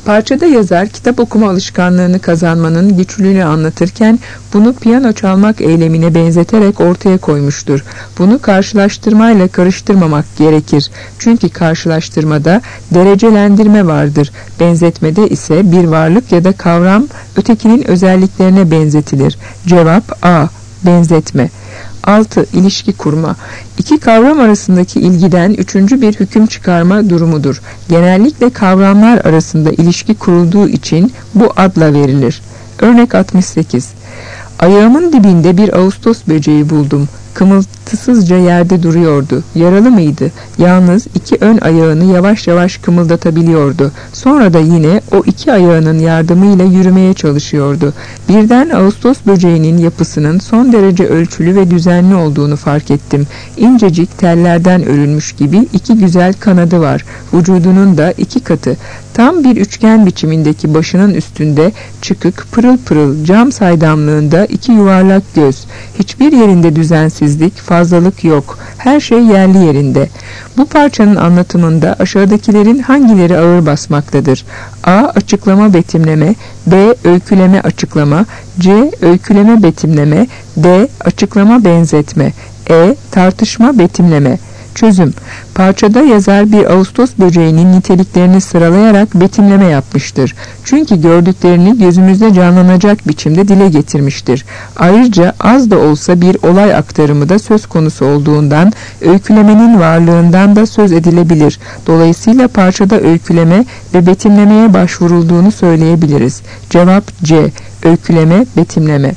Speaker 2: Parçada yazar kitap okuma alışkanlığını kazanmanın güçlüğünü anlatırken bunu piyano çalmak eylemine benzeterek ortaya koymuştur. Bunu karşılaştırmayla karıştırmamak gerekir. Çünkü karşılaştırmada derecelendirme vardır. Benzetmede ise bir varlık ya da kavram ötekinin özelliklerine benzetilir. Cevap A. Benzetme. altı. İlişki kurma. İki kavram arasındaki ilgiden üçüncü bir hüküm çıkarma durumudur. Genellikle kavramlar arasında ilişki kurulduğu için bu adla verilir. Örnek altmış sekiz. Ayağımın dibinde bir ağustos böceği buldum. Kımıltısızca yerde duruyordu. Yaralı mıydı? Yalnız iki ön ayağını yavaş yavaş kımıldatabiliyordu. Sonra da yine o iki ayağının yardımıyla yürümeye çalışıyordu. Birden ağustos böceğinin yapısının son derece ölçülü ve düzenli olduğunu fark ettim. İncecik tellerden örülmüş gibi iki güzel kanadı var. Vücudunun da iki katı. Tam bir üçgen biçimindeki başının üstünde çıkık, pırıl pırıl cam saydamlığında iki yuvarlak göz. Hiçbir yerinde düzensizlik, fazlalık yok. Her şey yerli yerinde. Bu parçanın anlatımında aşağıdakilerin hangileri ağır basmaktadır? A. Açıklama betimleme, B. Öyküleme açıklama, C. Öyküleme betimleme, D. Açıklama benzetme, E. Tartışma betimleme. Çözüm. Parçada yazar bir ağustos böceğinin niteliklerini sıralayarak betimleme yapmıştır. Çünkü gördüklerini gözümüzde canlanacak biçimde dile getirmiştir. Ayrıca az da olsa bir olay aktarımı da söz konusu olduğundan öykülemenin varlığından da söz edilebilir. Dolayısıyla parçada öyküleme ve betimlemeye başvurulduğunu söyleyebiliriz. Cevap C. Öyküleme, betimleme.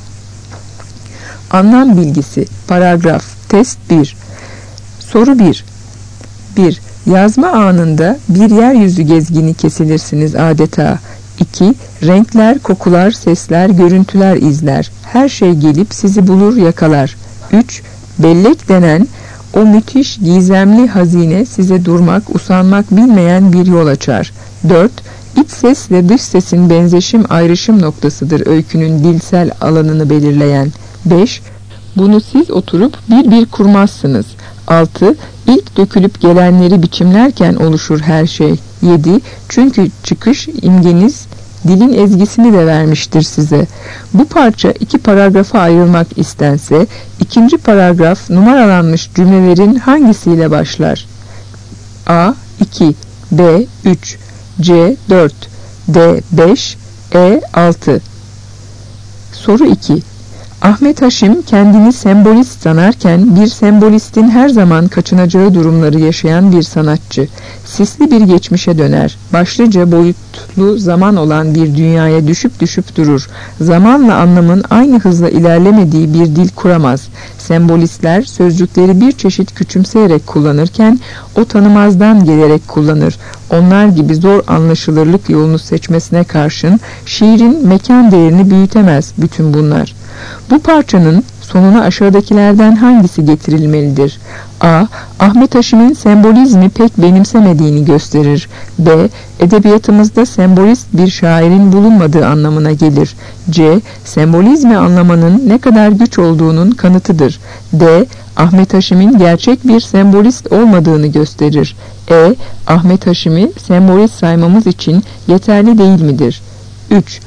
Speaker 2: Anlam bilgisi. Paragraf. Test bir. Soru bir. bir. Yazma anında bir yeryüzü gezgini kesilirsiniz adeta. iki. Renkler, kokular, sesler, görüntüler izler. Her şey gelip sizi bulur, yakalar. üç. Bellek denen o müthiş gizemli hazine size durmak, usanmak bilmeyen bir yol açar. dört. İç ses ve dış sesin benzeşim ayrışım noktasıdır öykünün dilsel alanını belirleyen. beş. Bunu siz oturup bir bir kurmazsınız. altı. İlk dökülüp gelenleri biçimlerken oluşur her şey. yedi. Çünkü çıkış imgeniz dilin ezgisini de vermiştir size. Bu parça iki paragrafa ayrılmak istense, ikinci paragraf numaralanmış cümlelerin hangisiyle başlar? A. iki, B. üç, C. dört, D. beş, E. altı. Soru iki. Ahmet Haşim kendini sembolist sanarken bir sembolistin her zaman kaçınacağı durumları yaşayan bir sanatçı. Sisli bir geçmişe döner. Başlıca boyutlu zaman olan bir dünyaya düşüp düşüp durur. Zamanla anlamın aynı hızla ilerlemediği bir dil kuramaz. Sembolistler sözcükleri bir çeşit küçümseyerek kullanırken o tanımazdan gelerek kullanır. Onlar gibi zor anlaşılırlık yolunu seçmesine karşın şiirin mekan değerini büyütemez bütün bunlar. Bu parçanın sonuna aşağıdakilerden hangisi getirilmelidir? A. Ahmet Haşim'in sembolizmi pek benimsemediğini gösterir. B. Edebiyatımızda sembolist bir şairin bulunmadığı anlamına gelir. C. Sembolizmi anlamanın ne kadar güç olduğunun kanıtıdır. D. Ahmet Haşim'in gerçek bir sembolist olmadığını gösterir. E. Ahmet Haşim'i sembolist saymamız için yeterli değil midir? üç.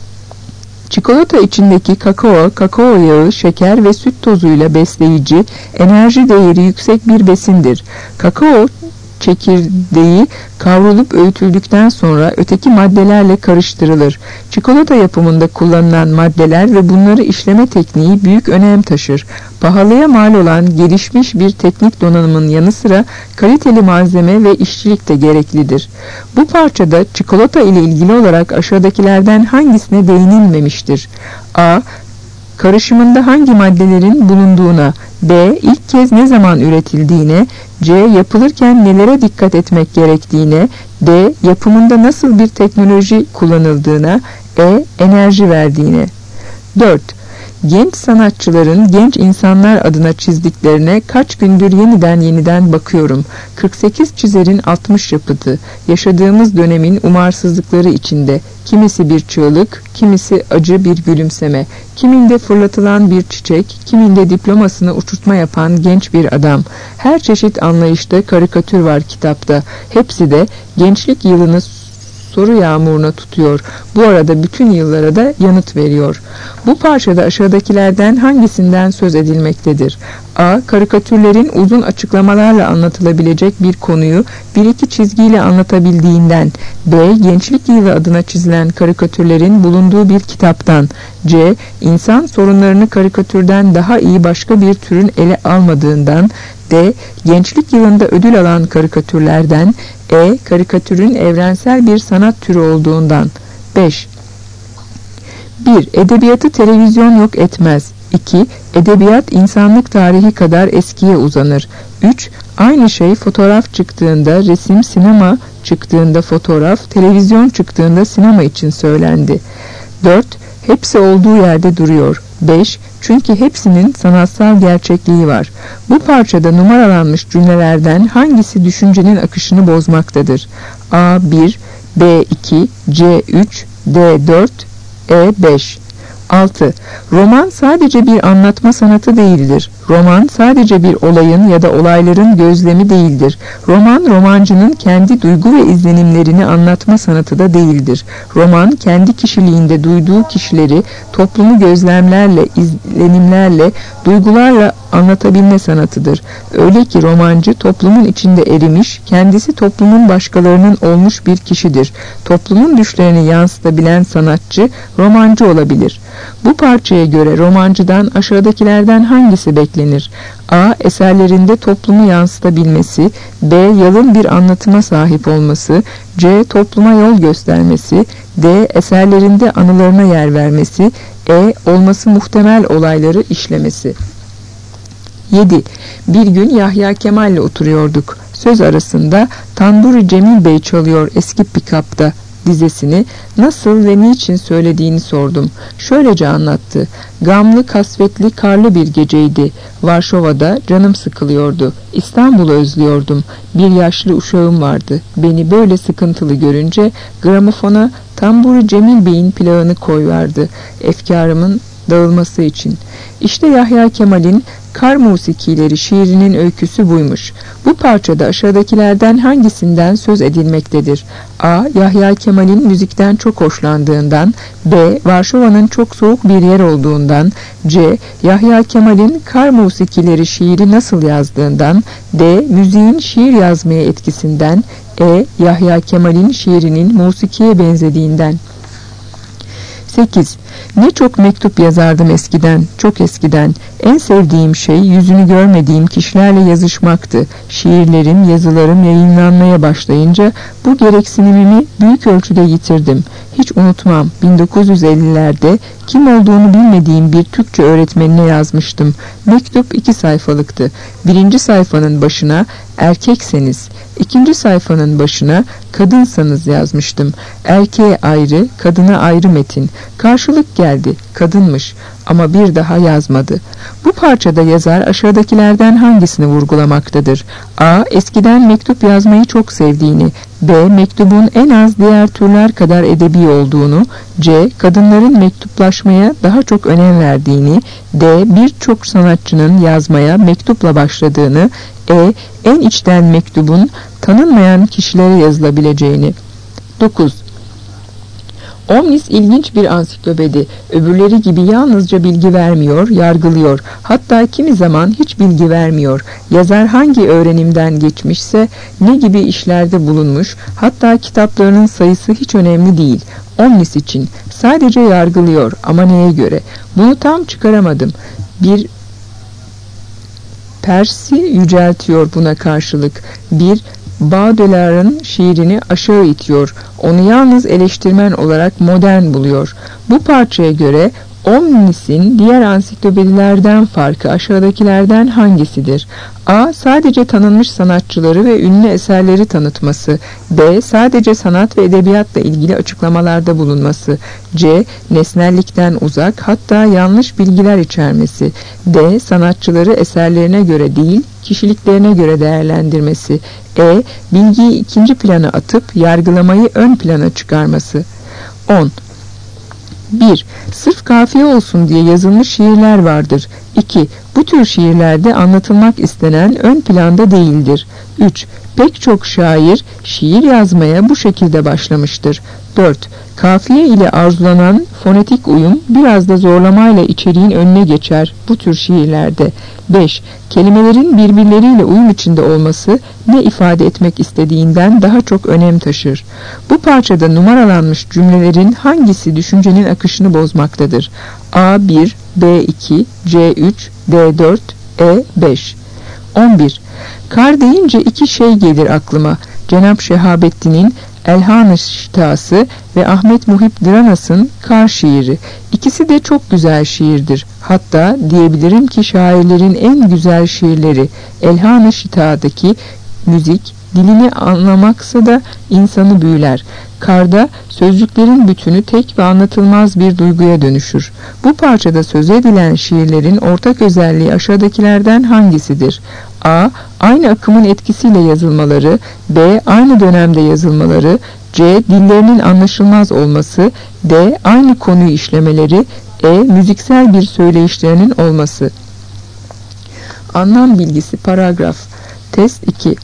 Speaker 2: Çikolata içindeki kakao, kakao yağı, şeker ve süt tozuyla besleyici, enerji değeri yüksek bir besindir. Kakao çekirdeği kavrulup öğütüldükten sonra öteki maddelerle karıştırılır. Çikolata yapımında kullanılan maddeler ve bunları işleme tekniği büyük önem taşır. Pahalıya mal olan gelişmiş bir teknik donanımın yanı sıra kaliteli malzeme ve işçilik de gereklidir. Bu parçada çikolata ile ilgili olarak aşağıdakilerden hangisine değinilmemiştir? A. Karışımında hangi maddelerin bulunduğuna, B. İlk kez ne zaman üretildiğine, C. Yapılırken nelere dikkat etmek gerektiğine, D. Yapımında nasıl bir teknoloji kullanıldığına, E. Enerji verdiğine. dört. Genç sanatçıların genç insanlar adına çizdiklerine kaç gündür yeniden yeniden bakıyorum. kırk sekiz çizerin altmış yapıtı. Yaşadığımız dönemin umarsızlıkları içinde. Kimisi bir çığlık, kimisi acı bir gülümseme. Kiminde fırlatılan bir çiçek, kiminde diplomasını uçurtma yapan genç bir adam. Her çeşit anlayışta karikatür var kitapta. Hepsi de gençlik yılını soru yağmuruna tutuyor. Bu arada bütün yıllara da yanıt veriyor. Bu parçada aşağıdakilerden hangisinden söz edilmektedir? A. Karikatürlerin uzun açıklamalarla anlatılabilecek bir konuyu bir iki çizgiyle anlatabildiğinden. B. Gençlik Yılı adına çizilen karikatürlerin bulunduğu bir kitaptan. C. İnsan sorunlarını karikatürden daha iyi başka bir türün ele almadığından. D. Gençlik Yılı'nda ödül alan karikatürlerden. E. Karikatürün evrensel bir sanat türü olduğundan. beş. bir. Edebiyatı televizyon yok etmez. iki. Edebiyat insanlık tarihi kadar eskiye uzanır. üç. Aynı şey fotoğraf çıktığında resim, sinema çıktığında fotoğraf, televizyon çıktığında sinema için söylendi. dört. Hepsi olduğu yerde duruyor. beş. Çünkü hepsinin sanatsal gerçekliği var. Bu parçada numaralanmış cümlelerden hangisi düşüncenin akışını bozmaktadır? A. bir, B. iki, C. üç, D. dört, E. beş. altı. Roman sadece bir anlatma sanatı değildir. Roman sadece bir olayın ya da olayların gözlemi değildir. Roman, romancının kendi duygu ve izlenimlerini anlatma sanatı da değildir. Roman, kendi kişiliğinde duyduğu kişileri toplumu gözlemlerle, izlenimlerle, duygularla anlatabilme sanatıdır. Öyle ki romancı toplumun içinde erimiş, kendisi toplumun başkalarının olmuş bir kişidir. Toplumun düşlerini yansıtabilen sanatçı romancı olabilir. Bu parçaya göre romancıdan aşağıdakilerden hangisi beklenir? A. Eserlerinde toplumu yansıtabilmesi. B. Yalın bir anlatıma sahip olması. C. Topluma yol göstermesi. D. Eserlerinde anılarına yer vermesi. E. Olması muhtemel olayları işlemesi. yedi. Bir gün Yahya Kemal'le oturuyorduk. Söz arasında Tanduri Cemil Bey çalıyor eski pick-up'ta dizesini nasıl ve niçin söylediğini sordum. Şöylece anlattı. Gamlı, kasvetli, karlı bir geceydi. Varşova'da canım sıkılıyordu. İstanbul'u özlüyordum. Bir yaşlı uşağım vardı. Beni böyle sıkıntılı görünce gramofona Tamburi Cemil Bey'in plağını koyverdi. Efkarımın dağılması için. İşte Yahya Kemal'in Kar Musikileri şiirinin öyküsü buymuş. Bu parçada aşağıdakilerden hangisinden söz edilmektedir? A. Yahya Kemal'in müzikten çok hoşlandığından. B. Varşova'nın çok soğuk bir yer olduğundan. C. Yahya Kemal'in Kar Musikileri şiiri nasıl yazdığından. D. Müziğin şiir yazmaya etkisinden. E. Yahya Kemal'in şiirinin musikiye benzediğinden. sekiz. Ne çok mektup yazardım eskiden, çok eskiden. En sevdiğim şey yüzünü görmediğim kişilerle yazışmaktı. Şiirlerim, yazılarım yayınlanmaya başlayınca bu gereksinimimi büyük ölçüde yitirdim. Hiç unutmam, bin dokuz yüz ellilerde kim olduğunu bilmediğim bir Türkçe öğretmenine yazmıştım. Mektup iki sayfalıktı. Birinci sayfanın başına erkekseniz, ikinci sayfanın başına kadınsanız yazmıştım. Erkeğe ayrı, kadına ayrı metin. Karşılık geldi, kadınmış ama bir daha yazmadı. Bu parçada yazar aşağıdakilerden hangisini vurgulamaktadır? A. Eskiden mektup yazmayı çok sevdiğini. B. Mektubun en az diğer türler kadar edebi olduğunu. C. Kadınların mektuplaşmaya daha çok önem verdiğini. D. Birçok sanatçının yazmaya mektupla başladığını. E. En içten mektubun tanınmayan kişilere yazılabileceğini. dokuz. Omnis ilginç bir ansiklopedi. Öbürleri gibi yalnızca bilgi vermiyor, yargılıyor. Hatta kimi zaman hiç bilgi vermiyor. Yazar hangi öğrenimden geçmişse, ne gibi işlerde bulunmuş, hatta kitaplarının sayısı hiç önemli değil. Omnis için sadece yargılıyor ama neye göre? Bunu tam çıkaramadım. Bir Persi yüceltiyor buna karşılık. Bir Baudelaire'ın şiirini aşağı itiyor. Onu yalnız eleştirmen olarak modern buluyor. Bu parçaya göre Omnis'in diğer ansiklopedilerden farkı aşağıdakilerden hangisidir? A. Sadece tanınmış sanatçıları ve ünlü eserleri tanıtması. B. Sadece sanat ve edebiyatla ilgili açıklamalarda bulunması. C. Nesnellikten uzak, hatta yanlış bilgiler içermesi. D. Sanatçıları eserlerine göre değil, kişiliklerine göre değerlendirmesi. E. Bilgiyi ikinci plana atıp yargılamayı ön plana çıkarması. on. bir. Sırf kafiye olsun diye yazılmış şiirler vardır. iki. Bu tür şiirlerde anlatılmak istenen ön planda değildir. üç. Pek çok şair şiir yazmaya bu şekilde başlamıştır. dört. Kafiye ile arzulanan fonetik uyum biraz da zorlamayla içeriğin önüne geçer bu tür şiirlerde. beş. Kelimelerin birbirleriyle uyum içinde olması ne ifade etmek istediğinden daha çok önem taşır. Bu parçada numaralanmış cümlelerin hangisi düşüncenin akışını bozmaktadır? A bir, B iki, C üç, D dört, E beş. on bir. Kar deyince iki şey gelir aklıma. Cenab Şehabettin'in Elhan-ı Şitası ve Ahmet Muhip Dıranas'ın Kar şiiri. İkisi de çok güzel şiirdir. Hatta diyebilirim ki şairlerin en güzel şiirleri. Elhan-ı Şita'daki müzik dilini anlamaksa da insanı büyüler. Karda sözcüklerin bütünü tek ve anlatılmaz bir duyguya dönüşür. Bu parçada söz edilen şiirlerin ortak özelliği aşağıdakilerden hangisidir? A. Aynı akımın etkisiyle yazılmaları. B. Aynı dönemde yazılmaları. C. Dillerinin anlaşılmaz olması. D. Aynı konuyu işlemeleri. E. Müziksel bir söyleyişlerinin olması. Anlam bilgisi paragraf. Test iki.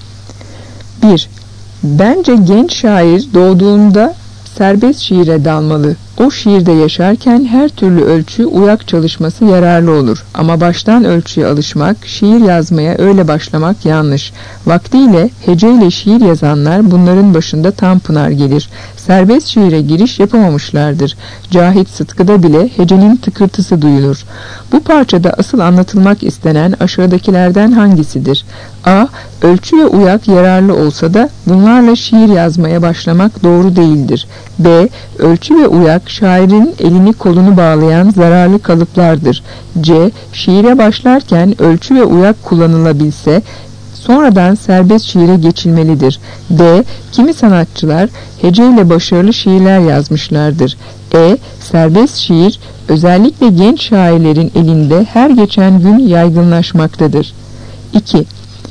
Speaker 2: bir. Bence genç şair doğduğunda serbest şiire dalmalı. O şiirde yaşarken her türlü ölçü, uyak çalışması yararlı olur. Ama baştan ölçüye alışmak, şiir yazmaya öyle başlamak yanlış. Vaktiyle heceyle şiir yazanlar bunların başında Tanpınar gelir. Serbest şiire giriş yapamamışlardır. Cahit Sıtkı'da bile hecenin tıkırtısı duyulur. Bu parçada asıl anlatılmak istenen aşağıdakilerden hangisidir? A. Ölçü ve uyak yararlı olsa da bunlarla şiir yazmaya başlamak doğru değildir. B. Ölçü ve uyak şairin elini kolunu bağlayan zararlı kalıplardır. C. Şiire başlarken ölçü ve uyak kullanılabilse sonradan serbest şiire geçilmelidir. D. Kimi sanatçılar heceyle başarılı şiirler yazmışlardır. E. Serbest şiir özellikle genç şairlerin elinde her geçen gün yaygınlaşmaktadır. iki.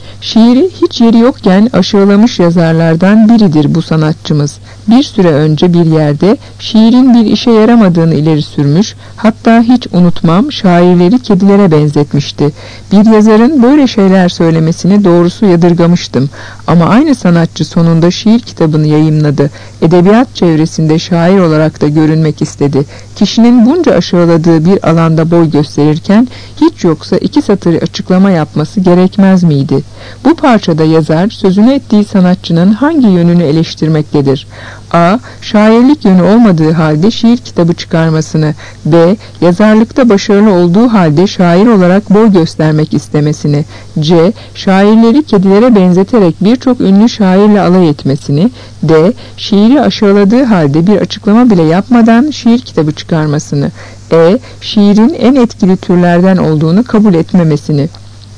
Speaker 2: Şiiri hiç yeri yokken aşağılamış yazarlardan biridir bu sanatçımız. Bir süre önce bir yerde şiirin bir işe yaramadığını ileri sürmüş, hatta hiç unutmam şairleri kedilere benzetmişti. Bir yazarın böyle şeyler söylemesini doğrusu yadırgamıştım. Ama aynı sanatçı sonunda şiir kitabını yayımladı. Edebiyat çevresinde şair olarak da görünmek istedi. Kişinin bunca aşağıladığı bir alanda boy gösterirken hiç yoksa iki satır açıklama yapması gerekmez miydi? Bu parçada yazar sözünü ettiği sanatçının hangi yönünü eleştirmektedir? A. Şairlik yönü olmadığı halde şiir kitabı çıkarmasını. B. Yazarlıkta başarılı olduğu halde şair olarak boy göstermek istemesini. C. Şairleri kedilere benzeterek birçok ünlü şairle alay etmesini. D. Şiiri aşağıladığı halde bir açıklama bile yapmadan şiir kitabı çıkarmasını. E. Şiirin en etkili türlerden olduğunu kabul etmemesini.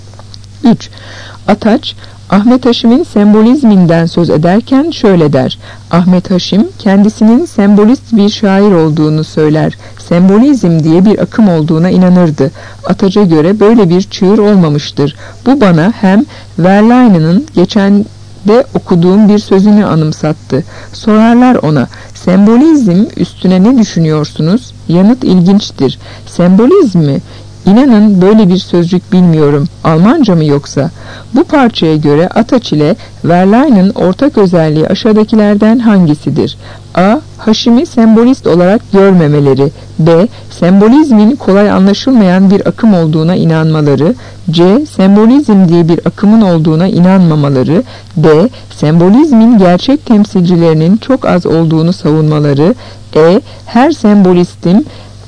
Speaker 2: üç. Ataç, Ahmet Haşim'in sembolizminden söz ederken şöyle der. Ahmet Haşim kendisinin sembolist bir şair olduğunu söyler. Sembolizm diye bir akım olduğuna inanırdı. Ataç'a göre böyle bir çığır olmamıştır. Bu bana hem Verlaine'ın geçen de okuduğum bir sözünü anımsattı. Sorarlar ona, sembolizm üstüne ne düşünüyorsunuz? Yanıt ilginçtir. Sembolizm mi? İnanın böyle bir sözcük bilmiyorum. Almanca mı yoksa? Bu parçaya göre Ataç ile Verlaine'ın ortak özelliği aşağıdakilerden hangisidir? A. Haşim'i sembolist olarak görmemeleri. B. Sembolizmin kolay anlaşılmayan bir akım olduğuna inanmaları. C. Sembolizm diye bir akımın olduğuna inanmamaları. D. Sembolizmin gerçek temsilcilerinin çok az olduğunu savunmaları. E. Her sembolistin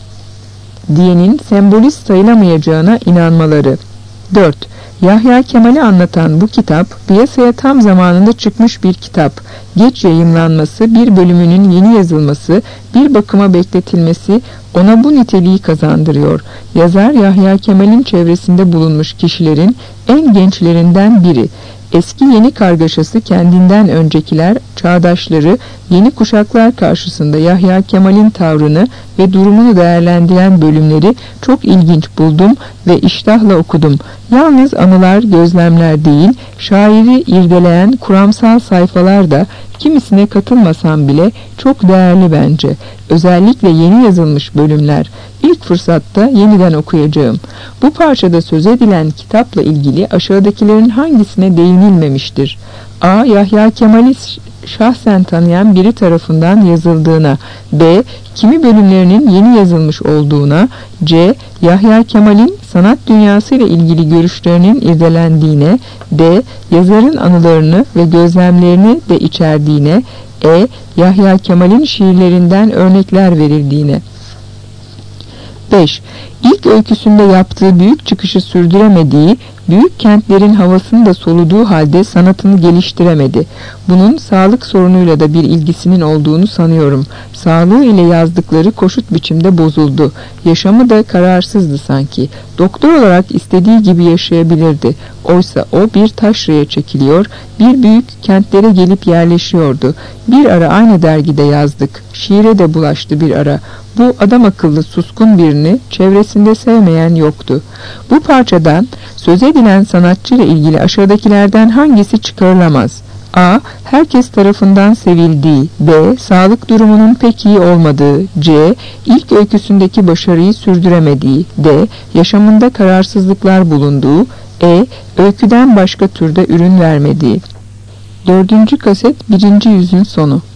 Speaker 2: diyenin sembolist sayılamayacağına inanmaları. dört. Yahya Kemal'i anlatan bu kitap piyasaya tam zamanında çıkmış bir kitap. Geç yayımlanması, bir bölümünün yeni yazılması, bir bakıma bekletilmesi ona bu niteliği kazandırıyor. Yazar Yahya Kemal'in çevresinde bulunmuş kişilerin en gençlerinden biri. Eski yeni kargaşası kendinden öncekiler, çağdaşları, yeni kuşaklar karşısında Yahya Kemal'in tavrını ve durumunu değerlendiren bölümleri çok ilginç buldum ve iştahla okudum. Yalnız anılar, gözlemler değil, şairi irdeleyen kuramsal sayfalar da kimisine katılmasam bile çok değerli bence. Özellikle yeni yazılmış bölümler. İlk fırsatta yeniden okuyacağım. Bu parçada söz edilen kitapla ilgili aşağıdakilerin hangisine değinilmemiştir? A. Yahya Kemal'i şahsen tanıyan biri tarafından yazıldığına. B. Kimi bölümlerinin yeni yazılmış olduğuna. C. Yahya Kemal'in sanat dünyasıyla ilgili görüşlerinin irdelendiğine. D. Yazarın anılarını ve gözlemlerini de içerdiğine. E. Yahya Kemal'in şiirlerinden örnekler verildiğine. beş. İlk öyküsünde yaptığı büyük çıkışı sürdüremediği, büyük kentlerin havasını da soluduğu halde sanatını geliştiremedi. Bunun sağlık sorunuyla da bir ilgisinin olduğunu sanıyorum. Sağlığı ile yazdıkları koşut biçimde bozuldu. Yaşamı da kararsızdı sanki. Doktor olarak istediği gibi yaşayabilirdi. Oysa o bir taşraya çekiliyor, bir büyük kentlere gelip yerleşiyordu. Bir ara aynı dergide yazdık. Şiire de bulaştı bir ara. Bu adam akıllı suskun birini çevresinde sevmeyen yoktu. Bu parçadan söz edilen sanatçıyla ilgili aşağıdakilerden hangisi çıkarılamaz? A. Herkes tarafından sevildiği. B. Sağlık durumunun pek iyi olmadığı. C. İlk öyküsündeki başarıyı sürdüremediği. D. Yaşamında kararsızlıklar bulunduğu. E. Öyküden başka türde ürün vermediği. Dördüncü kaset birinci yüzün sonu.